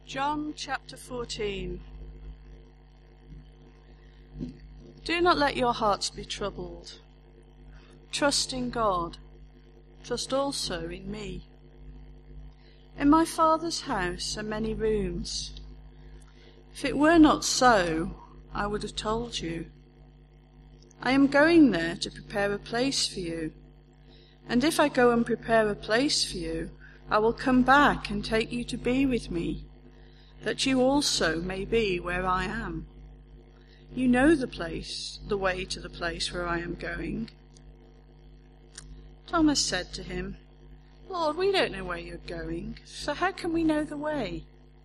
John chapter 14. Do not let your hearts be troubled. Trust in God. Trust also in me. In my Father's house are many rooms. If it were not so, I would have told you. I am going there to prepare a place for you. And if I go and prepare a place for you, I will come back and take you to be with me, that you also may be where I am. You know the way to the place where I am going. Thomas said to him, Lord, we don't know where you're going, so how can we know the way?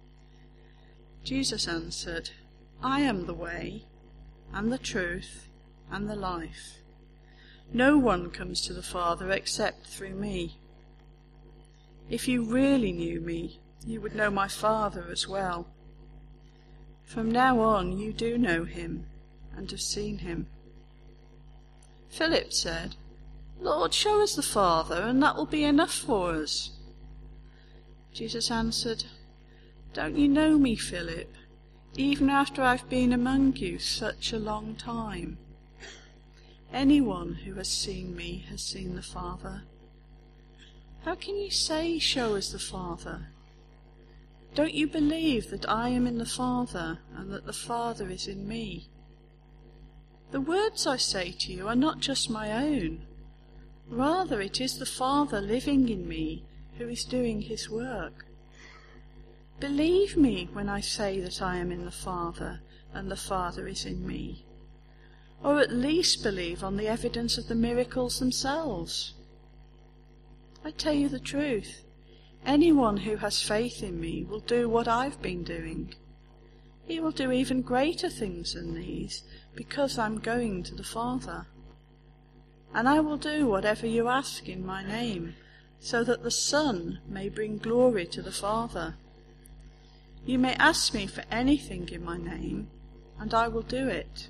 Jesus answered, I am the way, and the truth, and the life. No one comes to the Father except through me. If you really knew me, you would know my Father as well. From now on you do know him and have seen him. Philip said, Lord, show us the Father, and that will be enough for us. Jesus answered, Don't you know me, Philip, even after I've been among you such a long time? Anyone who has seen me has seen the Father. How can you say, show us the Father? Don't you believe that I am in the Father, and that the Father is in me? The words I say to you are not just my own. Rather, it is the Father living in me who is doing his work. Believe me when I say that I am in the Father, and the Father is in me. Or at least believe on the evidence of the miracles themselves. I tell you the truth. Anyone who has faith in me will do what I've been doing. He will do even greater things than these, because I'm going to the Father. And I will do whatever you ask in my name, so that the Son may bring glory to the Father. You may ask me for anything in my name, and I will do it.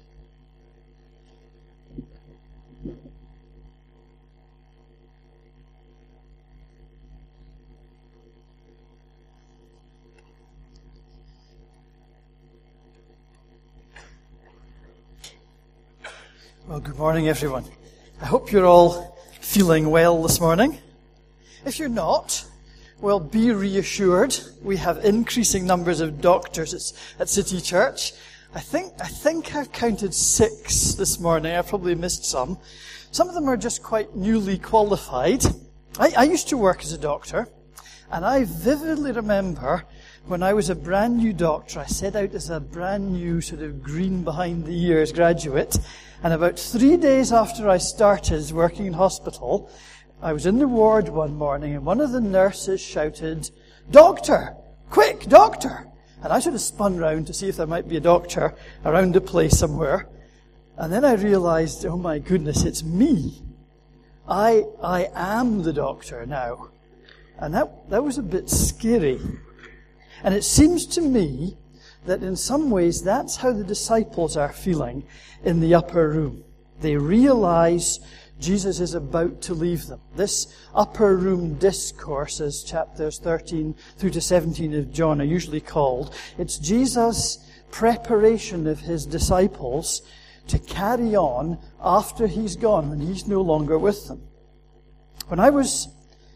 Well, good morning, everyone. I hope you're all feeling well this morning. If you're not, well, be reassured. We have increasing numbers of doctors at City Church. I think I've counted 6 this morning. I probably missed some. Some of them are just quite newly qualified. I used to work as a doctor, and I vividly remember when I was a brand new doctor, I set out as a brand new sort of green behind the ears graduate. And about 3 days after I started working in hospital, I was in the ward one morning and one of the nurses shouted, Doctor! Quick, doctor! And I sort of spun round to see if there might be a doctor around the place somewhere. And then I realized, oh my goodness, it's me. I am the doctor now. And that was a bit scary. And it seems to me that in some ways that's how the disciples are feeling in the upper room. They realize Jesus is about to leave them. This upper room discourse, as chapters 13 through to 17 of John are usually called, it's Jesus' preparation of his disciples to carry on after he's gone, when he's no longer with them. When I was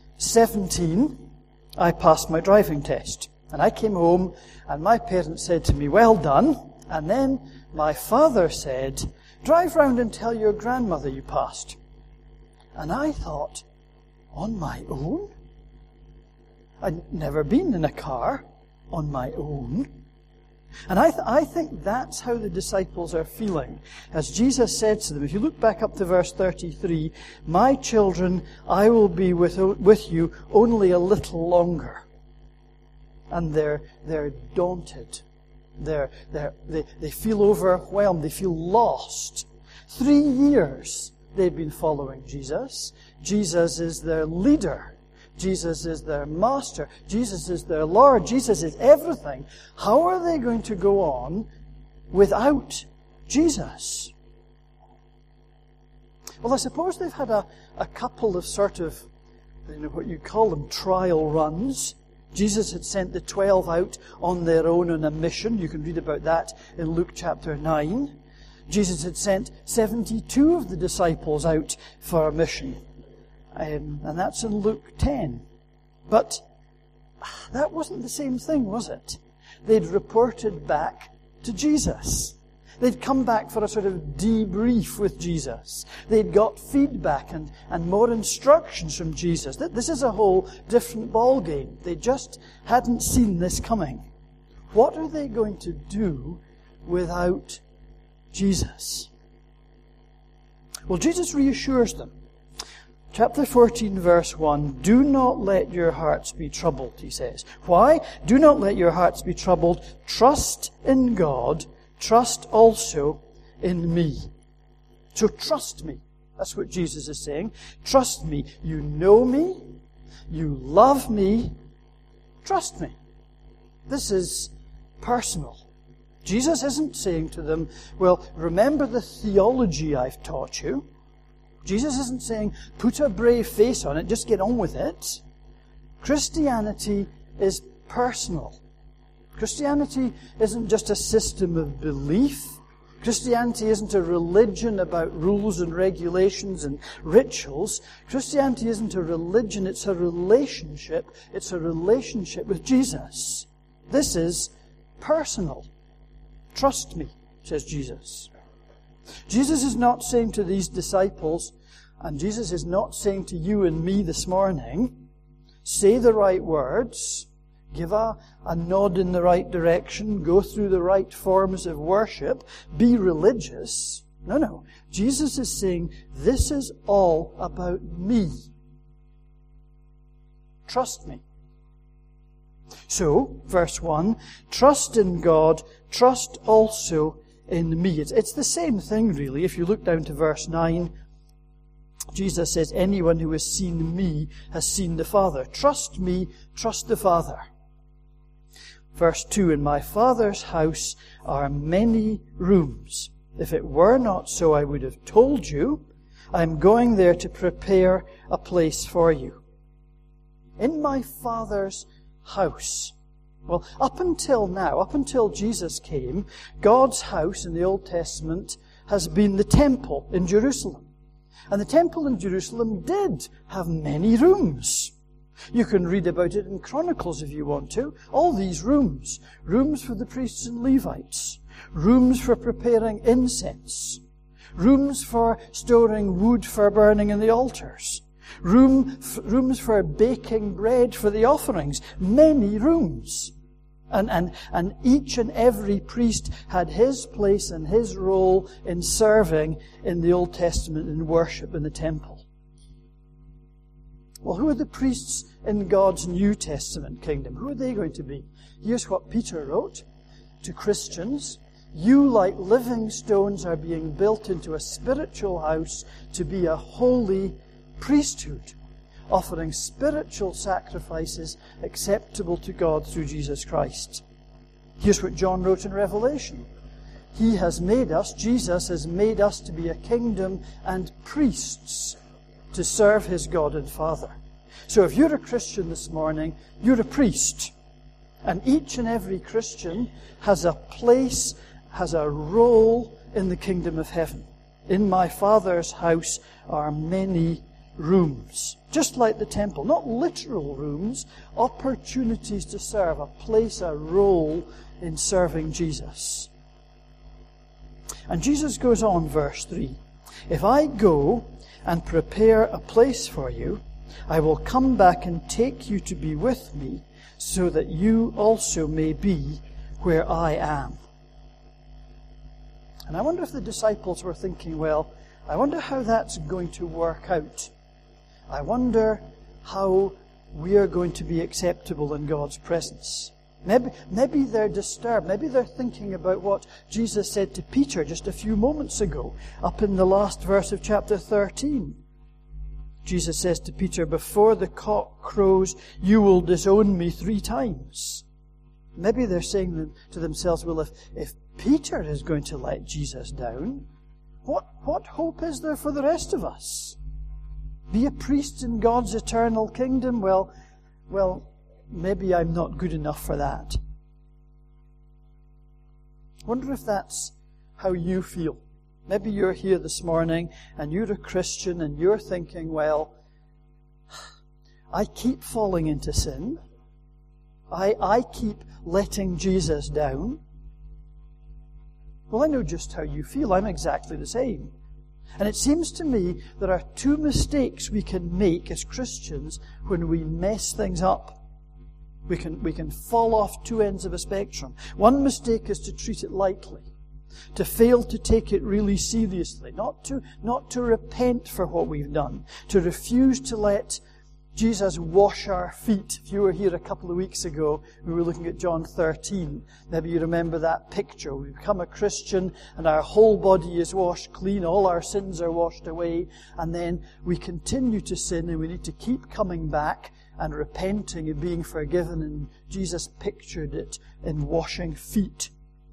17, I passed my driving test. And I came home, and my parents said to me, well done. And then my father said, drive round and tell your grandmother you passed. And I thought, on my own? I'd never been in a car on my own. And I think that's how the disciples are feeling. As Jesus said to them, if you look back up to verse 33, my children, I will be with you only a little longer. And they're daunted. They feel overwhelmed. They feel lost. 3 years they've been following Jesus. Jesus is their leader. Jesus is their master. Jesus is their Lord. Jesus is everything. How are they going to go on without Jesus? Well, I suppose they've had a couple of sort of, what you call them, trial runs. Jesus had sent the 12 out on their own on a mission. You can read about that in Luke chapter 9. Jesus had sent 72 of the disciples out for a mission. And that's in Luke 10. But that wasn't the same thing, was it? They'd reported back to Jesus. They'd come back for a sort of debrief with Jesus. They'd got feedback and more instructions from Jesus. This is a whole different ballgame. They just hadn't seen this coming. What are they going to do without Jesus? Well, Jesus reassures them. Chapter 14, verse 1, "Do not let your hearts be troubled," he says. Why? "Do not let your hearts be troubled. Trust in God. Trust also in me." So trust me. That's what Jesus is saying. Trust me. You know me. You love me. Trust me. This is personal. Jesus isn't saying to them, well, remember the theology I've taught you. Jesus isn't saying, put a brave face on it, just get on with it. Christianity is personal. Christianity isn't just a system of belief. Christianity isn't a religion about rules and regulations and rituals. Christianity isn't a religion, it's a relationship. It's a relationship with Jesus. This is personal. Trust me, says Jesus. Jesus is not saying to these disciples, and Jesus is not saying to you and me this morning, say the right words, give a nod in the right direction, go through the right forms of worship, be religious. No. Jesus is saying, this is all about me. Trust me. So, verse 1, trust in God, trust also in me. It's the same thing, really. If you look down to verse 9, Jesus says, anyone who has seen me has seen the Father. Trust me, trust the Father. Verse 2, in my Father's house are many rooms. If it were not so, I would have told you. I am going there to prepare a place for you. In my Father's house. Well, up until now, up until Jesus came, God's house in the Old Testament has been the temple in Jerusalem. And the temple in Jerusalem did have many rooms. You can read about it in Chronicles if you want to. All these rooms. Rooms for the priests and Levites. Rooms for preparing incense. Rooms for storing wood for burning in the altars. Rooms for baking bread for the offerings. Many rooms. And each and every priest had his place and his role in serving in the Old Testament in worship in the temple. Well, who are the priests in God's New Testament kingdom? Who are they going to be? Here's what Peter wrote to Christians. You, like living stones, are being built into a spiritual house to be a holy priesthood, offering spiritual sacrifices acceptable to God through Jesus Christ. Here's what John wrote in Revelation. He has made us, Jesus has made us to be a kingdom and priests to serve his God and Father. So if you're a Christian this morning, you're a priest. And each and every Christian has a place, has a role in the kingdom of heaven. In my Father's house are many rooms. Just like the temple. Not literal rooms, opportunities to serve, a place, a role in serving Jesus. And Jesus goes on, verse 3. If I go and prepare a place for you, I will come back and take you to be with me, so that you also may be where I am. And I wonder if the disciples were thinking, well, I wonder how that's going to work out. I wonder how we are going to be acceptable in God's presence. Maybe they're disturbed. Maybe they're thinking about what Jesus said to Peter just a few moments ago, up in the last verse of chapter 13. Jesus says to Peter, before the cock crows, you will disown me 3 times. Maybe they're saying to themselves, well, if Peter is going to let Jesus down, what hope is there for the rest of us? Be a priest in God's eternal kingdom? Well, maybe I'm not good enough for that. I wonder if that's how you feel. Maybe you're here this morning and you're a Christian and you're thinking, well, I keep falling into sin. I keep letting Jesus down. Well, I know just how you feel. I'm exactly the same. And it seems to me there are two mistakes we can make as Christians when we mess things up. We can fall off two ends of a spectrum. One mistake is to treat it lightly, to fail to take it really seriously, not to repent for what we've done, to refuse to let Jesus wash our feet. If you were here a couple of weeks ago, we were looking at John 13. Maybe you remember that picture. We become a Christian and our whole body is washed clean. All our sins are washed away. And then we continue to sin and we need to keep coming back and repenting and being forgiven. And Jesus pictured it in washing feet.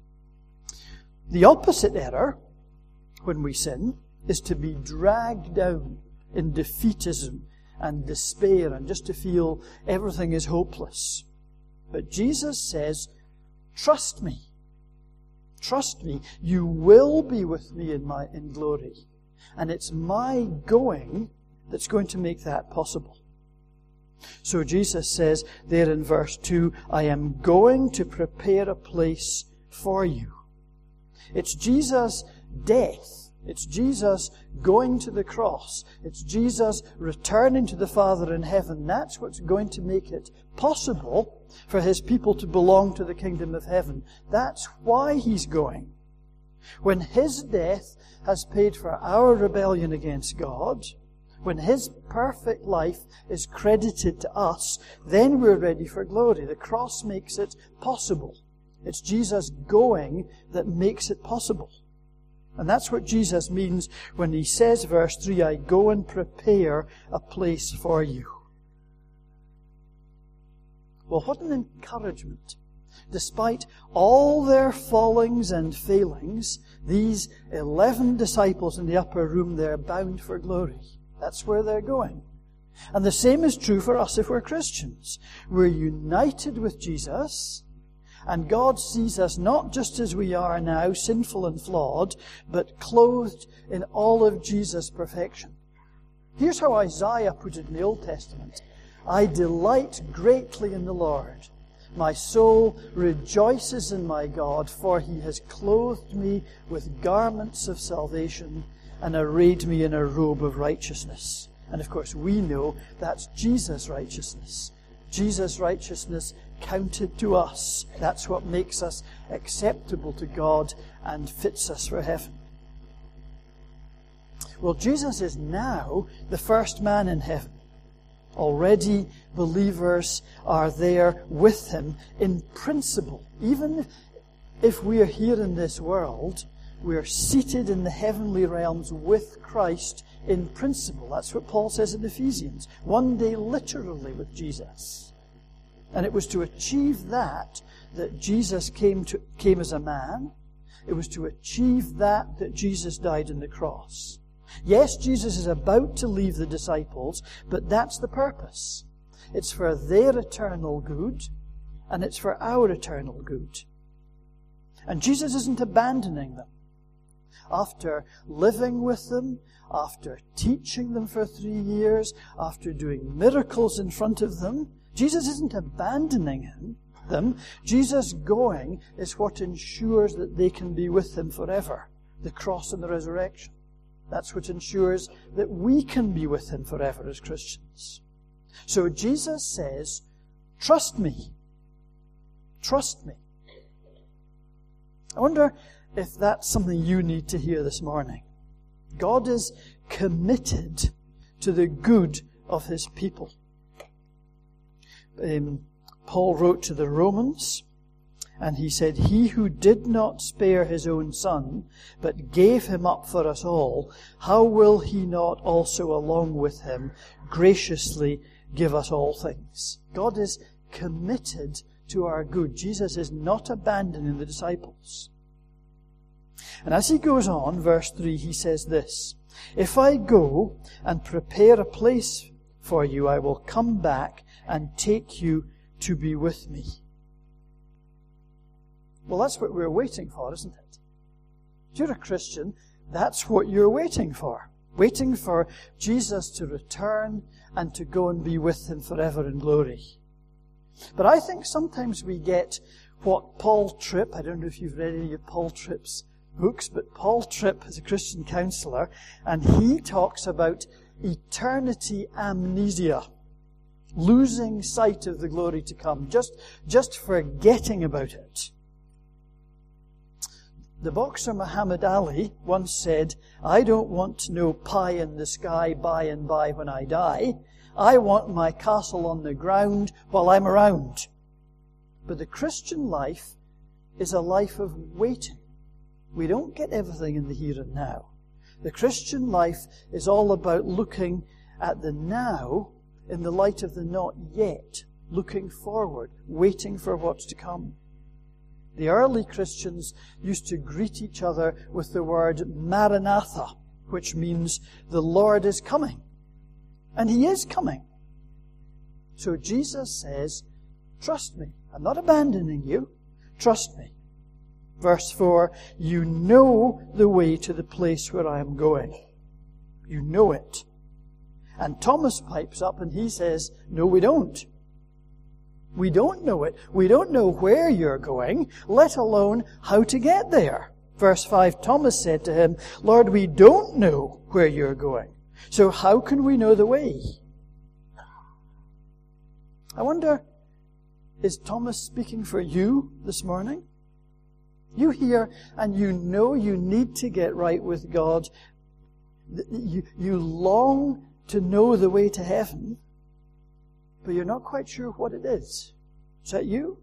The opposite error, when we sin, is to be dragged down in defeatism and despair and just to feel everything is hopeless. But Jesus says, trust me. Trust me. You will be with me in glory. And it's my going that's going to make that possible. So Jesus says there in verse 2, I am going to prepare a place for you. It's Jesus' death. It's Jesus going to the cross. It's Jesus returning to the Father in heaven. That's what's going to make it possible for His people to belong to the kingdom of heaven. That's why He's going. When His death has paid for our rebellion against God, when His perfect life is credited to us, then we're ready for glory. The cross makes it possible. It's Jesus going that makes it possible. And that's what Jesus means when He says, verse 3, I go and prepare a place for you. Well, what an encouragement. Despite all their fallings and failings, these 11 disciples in the upper room, they're bound for glory. That's where they're going. And the same is true for us if we're Christians. We're united with Jesus, and God sees us not just as we are now, sinful and flawed, but clothed in all of Jesus' perfection. Here's how Isaiah put it in the Old Testament. I delight greatly in the Lord. My soul rejoices in my God, for He has clothed me with garments of salvation and arrayed me in a robe of righteousness. And of course we know that's Jesus' righteousness. Jesus' righteousness counted to us. That's what makes us acceptable to God and fits us for heaven. Well, Jesus is now the first man in heaven. Already believers are there with Him in principle. Even if we are here in this world, we are seated in the heavenly realms with Christ in principle. That's what Paul says in Ephesians. One day literally with Jesus. And it was to achieve that Jesus came as a man. It was to achieve that Jesus died on the cross. Yes, Jesus is about to leave the disciples, but that's the purpose. It's for their eternal good, and it's for our eternal good. And Jesus isn't abandoning them. After living with them, after teaching them for 3 years, after doing miracles in front of them, Jesus isn't abandoning them. Jesus going is what ensures that they can be with Him forever. The cross and the resurrection. That's what ensures that we can be with Him forever as Christians. So Jesus says, trust me. Trust me. I wonder if that's something you need to hear this morning. God is committed to the good of His people. Paul wrote to the Romans, and he said, He who did not spare His own Son, but gave Him up for us all, how will He not also along with Him graciously give us all things? God is committed to our good. Jesus is not abandoning the disciples. And as he goes on, verse 3, he says this, If I go and prepare a place for you, I will come back and take you to be with me. Well, that's what we're waiting for, isn't it? If you're a Christian, that's what you're waiting for. Waiting for Jesus to return and to go and be with him forever in glory. But I think sometimes we get what Paul Tripp, I don't know if you've read any of Paul Tripp's books, but Paul Tripp is a Christian counselor, and he talks about eternity amnesia, losing sight of the glory to come, just forgetting about it. The boxer Muhammad Ali once said, "I don't want to know pie in the sky by and by when I die. I want my castle on the ground while I'm around." But the Christian life is a life of waiting. We don't get everything in the here and now. The Christian life is all about looking at the now in the light of the not yet, looking forward, waiting for what's to come. The early Christians used to greet each other with the word Maranatha, which means the Lord is coming. And he is coming. So Jesus says, trust me. I'm not abandoning you. Trust me. Verse 4, you know the way to the place where I am going. You know it. And Thomas pipes up and he says, no, we don't. We don't know it. We don't know where you're going, let alone how to get there. Verse 5, Thomas said to him, Lord, we don't know where you're going. So how can we know the way? I wonder, is Thomas speaking for you this morning? You hear and you know you need to get right with God. You long to know the way to heaven, but you're not quite sure what it is. Is that you?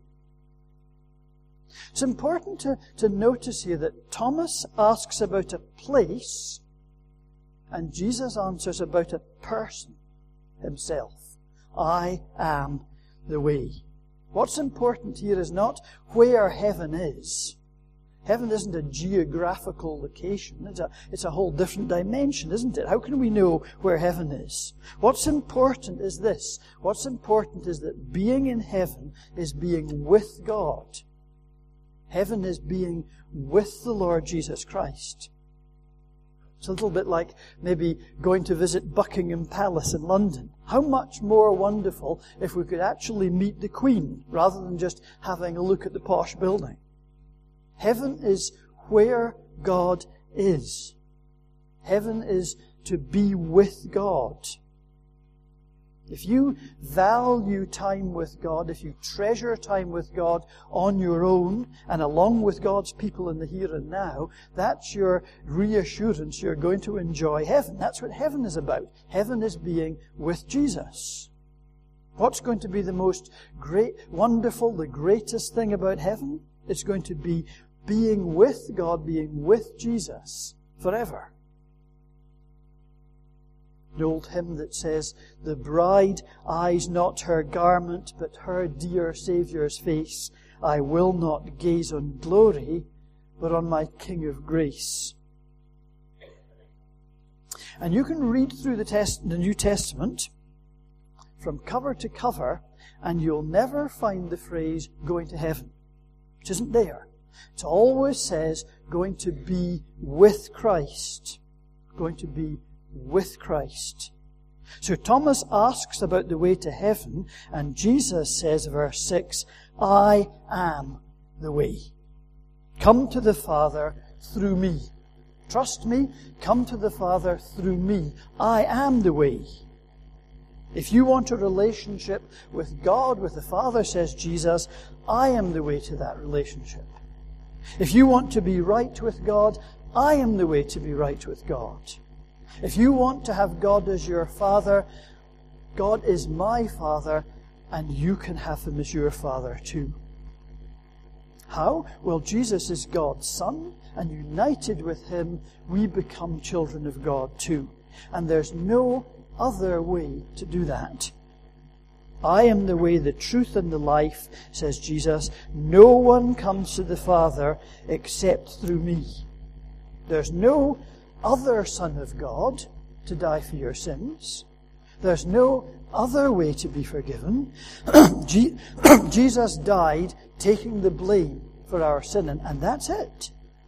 It's important to notice here that Thomas asks about a place and Jesus answers about a person himself. I am the way. What's important here is not where heaven is. Heaven isn't a geographical location. It's a whole different dimension, isn't it? How can we know where heaven is? What's important is this. What's important is that being in heaven is being with God. Heaven is being with the Lord Jesus Christ. It's a little bit like maybe going to visit Buckingham Palace in London. How much more wonderful if we could actually meet the Queen rather than just having a look at the posh building. Heaven is where God is. Heaven is to be with God. If you value time with God, if you treasure time with God on your own and along with God's people in the here and now, that's your reassurance you're going to enjoy heaven. That's what heaven is about. Heaven is being with Jesus. What's going to be the most great, wonderful, the greatest thing about heaven? It's going to be being with God, being with Jesus forever. The old hymn that says, the bride eyes not her garment, but her dear Saviour's face. I will not gaze on glory, but on my King of grace. And you can read through the New Testament from cover to cover, and you'll never find the phrase going to heaven, which isn't there. It always says going to be with Christ. Going to be with Christ. So Thomas asks about the way to heaven, and Jesus says, verse 6, I am the way. Come to the Father through me. Trust me, come to the Father through me. I am the way. If you want a relationship with God, with the Father, says Jesus, I am the way to that relationship. If you want to be right with God, I am the way to be right with God. If you want to have God as your Father, God is my Father, and you can have Him as your Father too. How? Well, Jesus is God's Son, and united with Him, we become children of God too. And there's no other way to do that. I am the way, the truth, and the life, says Jesus. No one comes to the Father except through me. There's no other Son of God to die for your sins. There's no other way to be forgiven. Jesus died taking the blame for our sin, and that's it.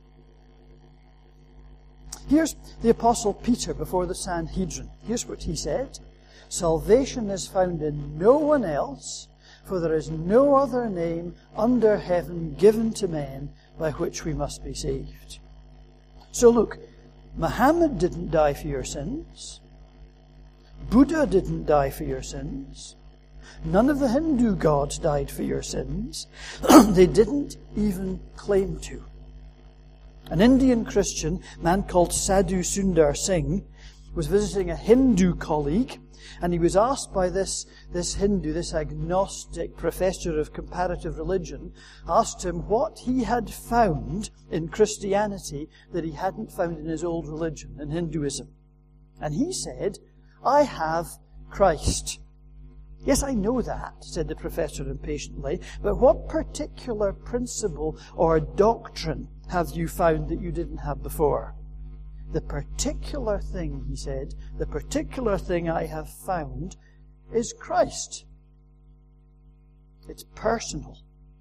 Here's the Apostle Peter before the Sanhedrin. Here's what he said. Salvation is found in no one else, for there is no other name under heaven given to men by which we must be saved. So look, Muhammad didn't die for your sins. Buddha didn't die for your sins. None of the Hindu gods died for your sins. They didn't even claim to. An Indian Christian, a man called Sadhu Sundar Singh, was visiting a Hindu colleague, and he was asked by this Hindu, this agnostic professor of comparative religion, asked him what he had found in Christianity that he hadn't found in his old religion, in Hinduism. And he said, "I have Christ." "Yes, I know that," said the professor impatiently, "but what particular principle or doctrine have you found that you didn't have before?" "The particular thing," he said, "the particular thing I have found is Christ. It's personal."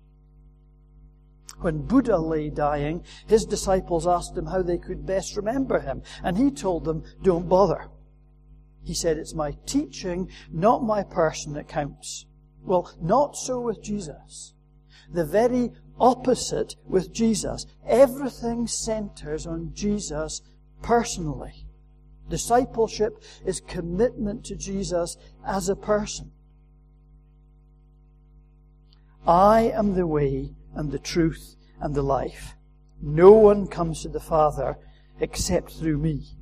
When Buddha lay dying, his disciples asked him how they could best remember him, and he told them, "Don't bother." He said, "It's my teaching, not my person, that counts." Well, not so with Jesus. The very opposite with Jesus. Everything centers on Jesus personally. Discipleship is commitment to Jesus as a person. "I am the way and the truth and the life. No one comes to the Father except through me."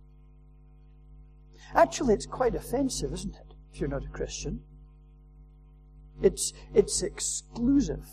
Actually, it's quite offensive, isn't it, if you're not a Christian? It's exclusive.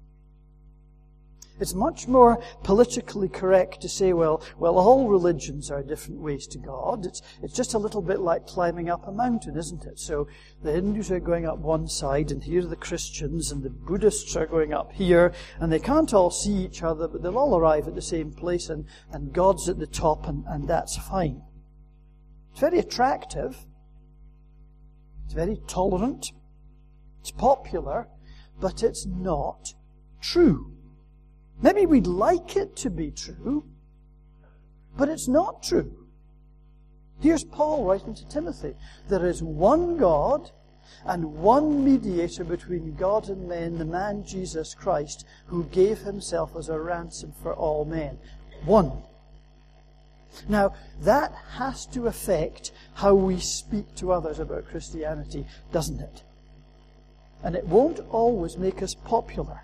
It's much more politically correct to say, well, all religions are different ways to God. It's just a little bit like climbing up a mountain, isn't it? So the Hindus are going up one side, and here are the Christians, and the Buddhists are going up here, and they can't all see each other, but they'll all arrive at the same place, and God's at the top, and that's fine. It's very attractive. It's very tolerant. It's popular, but it's not true. Maybe we'd like it to be true, but it's not true. Here's Paul writing to Timothy. There is one God and one mediator between God and men, the man Jesus Christ, who gave himself as a ransom for all men. One. Now, that has to affect how we speak to others about Christianity, doesn't it? And it won't always make us popular.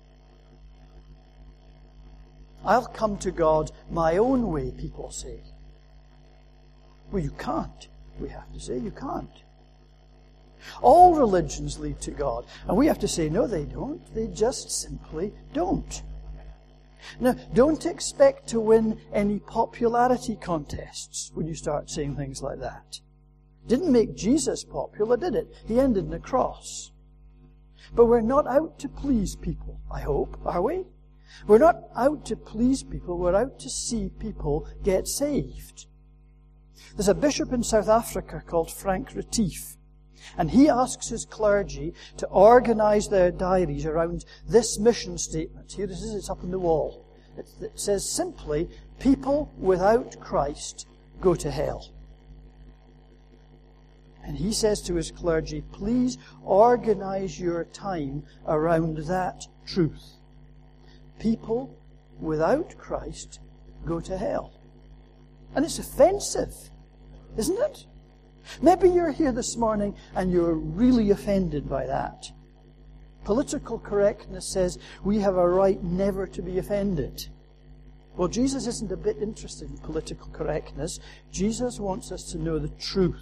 "I'll come to God my own way," people say. Well, you can't. We have to say you can't. All religions lead to God. And we have to say, no, they don't. They just simply don't. Now, don't expect to win any popularity contests when you start saying things like that. Didn't make Jesus popular, did it? He ended in a cross. But we're not out to please people, I hope, are we? We're not out to please people, we're out to see people get saved. There's a bishop in South Africa called Frank Retief, and he asks his clergy to organize their diaries around this mission statement. Here it is, it's up on the wall. It says simply, "People without Christ go to hell." And he says to his clergy, please organize your time around that truth. People without Christ go to hell. And it's offensive, isn't it? Maybe you're here this morning and you're really offended by that. Political correctness says we have a right never to be offended. Well, Jesus isn't a bit interested in political correctness. Jesus wants us to know the truth.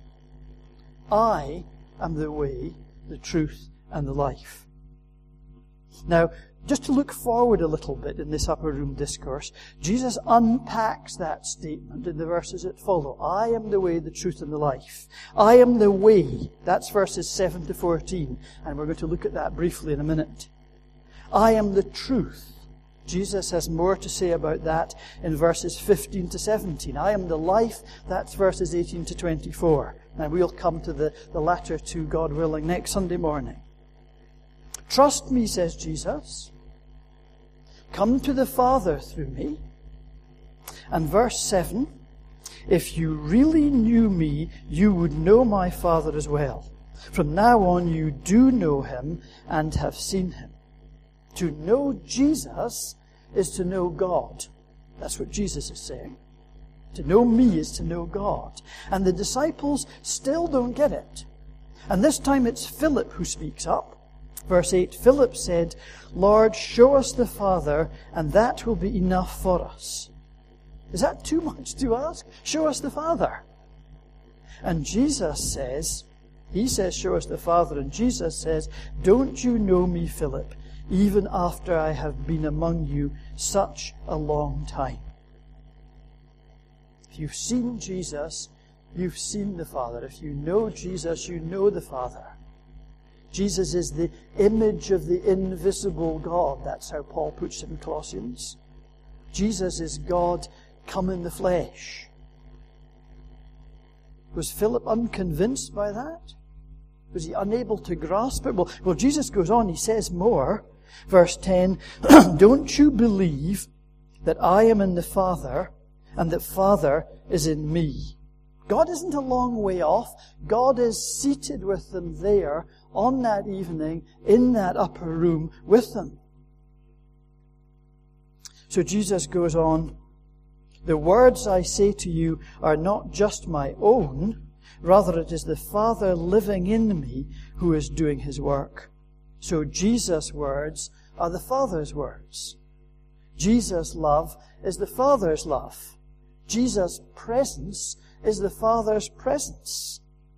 I am the way, the truth, and the life. Now, just to look forward a little bit in this upper room discourse, Jesus unpacks that statement in the verses that follow. I am the way, the truth, and the life. I am the way. That's verses 7 to 14. And we're going to look at that briefly in a minute. I am the truth. Jesus has more to say about that in verses 15 to 17. I am the life, that's verses 18 to 24. And we'll come to the latter two, God willing, next Sunday morning. Trust me, says Jesus. Come to the Father through me. And verse 7, if you really knew me, you would know my Father as well. From now on, you do know him and have seen him. To know Jesus is to know God. That's what Jesus is saying. To know me is to know God. And the disciples still don't get it. And this time it's Philip who speaks up. Verse 8, Philip said, Lord, show us the Father, and that will be enough for us. Is that too much to ask? Show us the Father. And Jesus says, he says, show us the Father, and Jesus says, don't you know me, Philip, even after I have been among you such a long time? If you've seen Jesus, you've seen the Father. If you know Jesus, you know the Father. Jesus is the image of the invisible God. That's how Paul puts it in Colossians. Jesus is God come in the flesh. Was Philip unconvinced by that? Was he unable to grasp it? Well, Jesus goes on, he says more. Verse 10, don't you believe that I am in the Father and that Father is in me? God isn't a long way off. God is seated with them there on that evening in that upper room with them. So Jesus goes on, the words I say to you are not just my own, rather it is the Father living in me who is doing his work. So Jesus' words are the Father's words. Jesus' love is the Father's love. Jesus' presence is the Father's presence.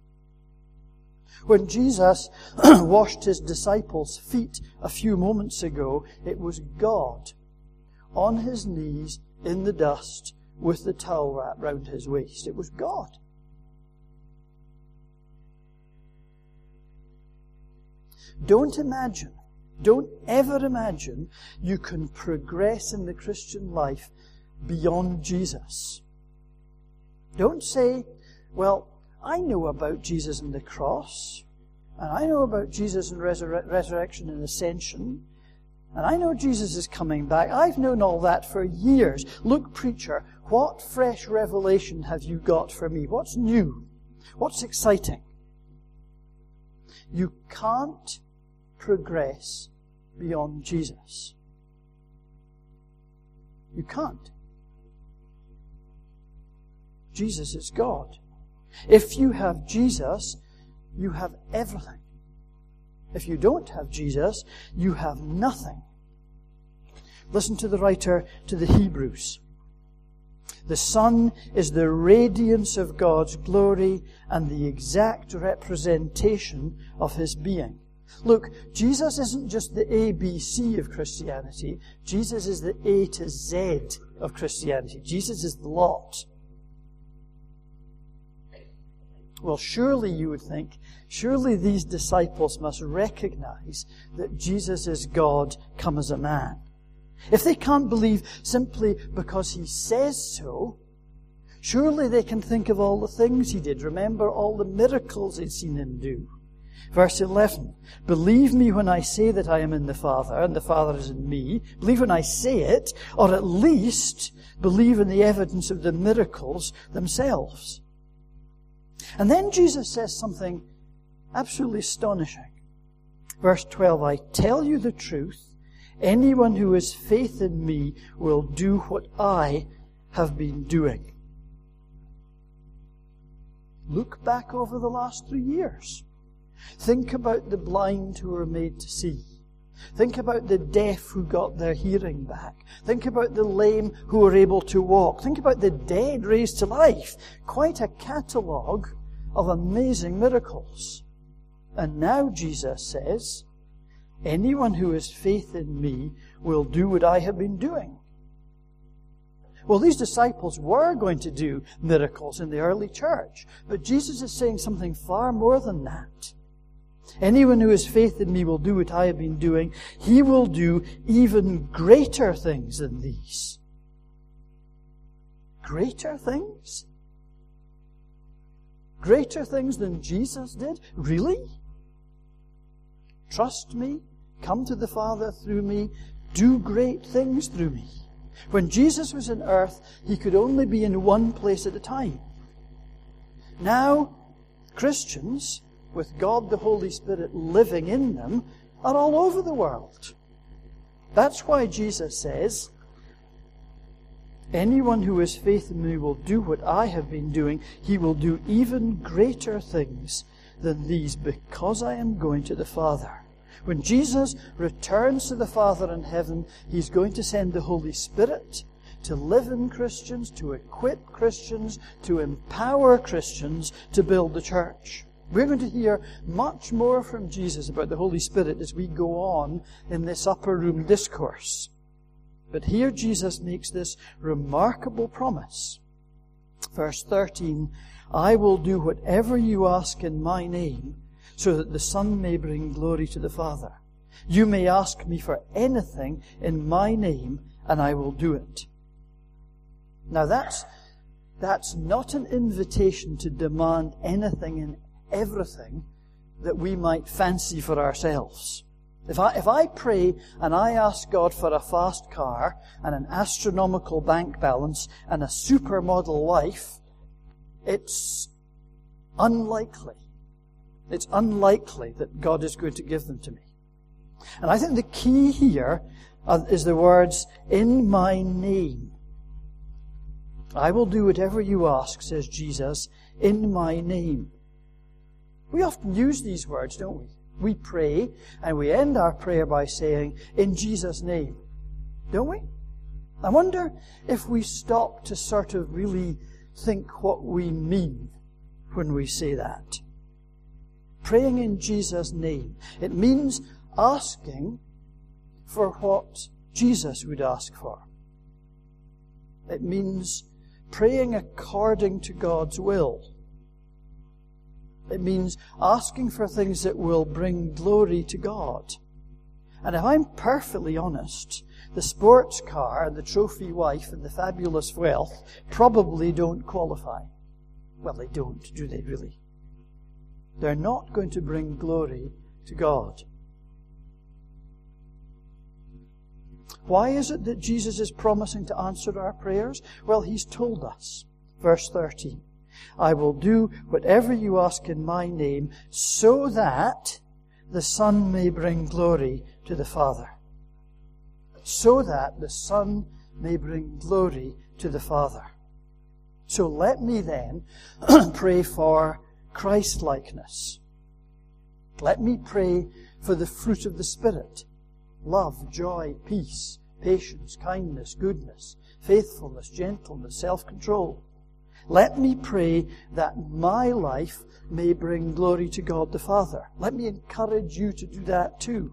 When Jesus washed his disciples' feet a few moments ago, it was God on his knees in the dust with the towel wrapped round his waist. It was God. Don't ever imagine you can progress in the Christian life beyond Jesus. Don't say, well, I know about Jesus and the cross, and I know about Jesus and resurrection and ascension, and I know Jesus is coming back. I've known all that for years. Look, preacher, what fresh revelation have you got for me? What's new? What's exciting? You can't progress beyond Jesus. You can't. Jesus is God. If you have Jesus, you have everything. If you don't have Jesus, you have nothing. Listen to the writer to the Hebrews. The Son is the radiance of God's glory and the exact representation of his being. Look, Jesus isn't just the ABC of Christianity. Jesus is the A to Z of Christianity. Jesus is the lot. Well, surely you would think, surely these disciples must recognize that Jesus is God come as a man. If they can't believe simply because he says so, surely they can think of all the things he did. Remember all the miracles they'd seen him do. Verse 11, believe me when I say that I am in the Father, and the Father is in me. Believe when I say it, or at least believe in the evidence of the miracles themselves. And then Jesus says something absolutely astonishing. Verse 12, I tell you the truth, anyone who has faith in me will do what I have been doing. Look back over the last 3 years. Think about the blind who were made to see. Think about the deaf who got their hearing back. Think about the lame who were able to walk. Think about the dead raised to life. Quite a catalogue of amazing miracles. And now Jesus says, anyone who has faith in me will do what I have been doing. Well, these disciples were going to do miracles in the early church, but Jesus is saying something far more than that. Anyone who has faith in me will do what I have been doing. He will do even greater things than these. Greater things? Greater things than Jesus did? Really? Trust me, come to the Father through me, do great things through me. When Jesus was on earth, he could only be in one place at a time. Now, Christians, with God the Holy Spirit living in them, are all over the world. That's why Jesus says, anyone who has faith in me will do what I have been doing. He will do even greater things than these, because I am going to the Father. When Jesus returns to the Father in heaven, he's going to send the Holy Spirit to live in Christians, to equip Christians, to empower Christians to build the church. We're going to hear much more from Jesus about the Holy Spirit as we go on in this upper room discourse. But here Jesus makes this remarkable promise. Verse 13, I will do whatever you ask in my name, so that the Son may bring glory to the Father. You may ask me for anything in my name, and I will do it. Now that's not an invitation to demand anything and everything that we might fancy for ourselves. If I pray and I ask God for a fast car and an astronomical bank balance and a supermodel wife, it's unlikely. It's unlikely that God is going to give them to me. And I think the key here is the words, in my name. I will do whatever you ask, says Jesus, in my name. We often use these words, don't we? We pray, and we end our prayer by saying, in Jesus' name. Don't we? I wonder if we stop to sort of really think what we mean when we say that. Praying in Jesus' name. It means asking for what Jesus would ask for. It means praying according to God's will. It means asking for things that will bring glory to God. And if I'm perfectly honest, the sports car and the trophy wife and the fabulous wealth probably don't qualify. Well, they don't, do they really? They're not going to bring glory to God. Why is it that Jesus is promising to answer our prayers? Well, he's told us. Verse 13. I will do whatever you ask in my name, so that the Son may bring glory to the Father. So that the Son may bring glory to the Father. So let me then pray for Christ-likeness. Let me pray for the fruit of the Spirit. Love, joy, peace, patience, kindness, goodness, faithfulness, gentleness, self-control. Let me pray that my life may bring glory to God the Father. Let me encourage you to do that too.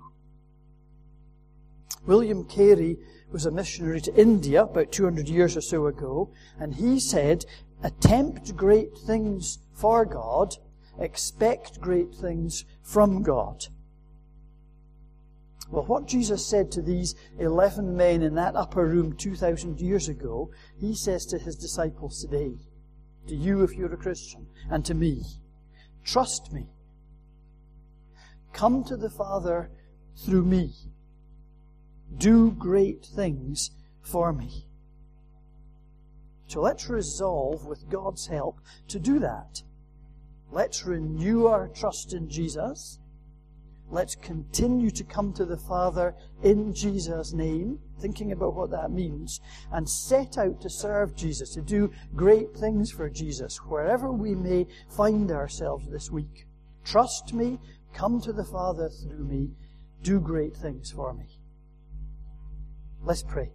William Carey was a missionary to India about 200 years or so ago, and he said, attempt great things for God, expect great things from God. Well, what Jesus said to these 11 men in that upper room 2,000 years ago, he says to his disciples today, to you if you're a Christian, and to me, trust me. Come to the Father through me. Do great things for me. So let's resolve, with God's help, to do that. Let's renew our trust in Jesus. Let's continue to come to the Father in Jesus' name, thinking about what that means, and set out to serve Jesus, to do great things for Jesus, wherever we may find ourselves this week. Trust me, come to the Father through me, do great things for me. Let's pray.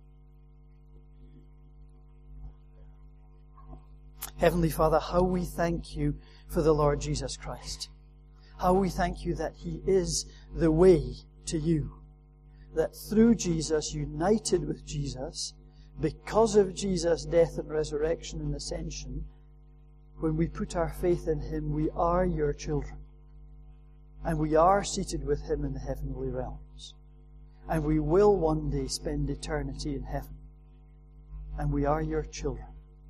Heavenly Father, how we thank you for the Lord Jesus Christ. How we thank you that he is the way to you. That through Jesus, united with Jesus, because of Jesus' death and resurrection and ascension, when we put our faith in him, we are your children. And we are seated with him in the heavenly realms. And we will one day spend eternity in heaven. And we are your children.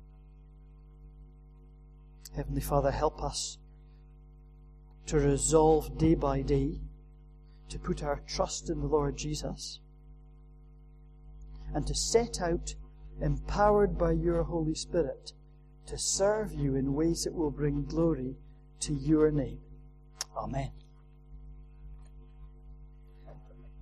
Heavenly Father, help us to resolve day by day to put our trust in the Lord Jesus and to set out, empowered by your Holy Spirit, to serve you in ways that will bring glory to your name. Amen.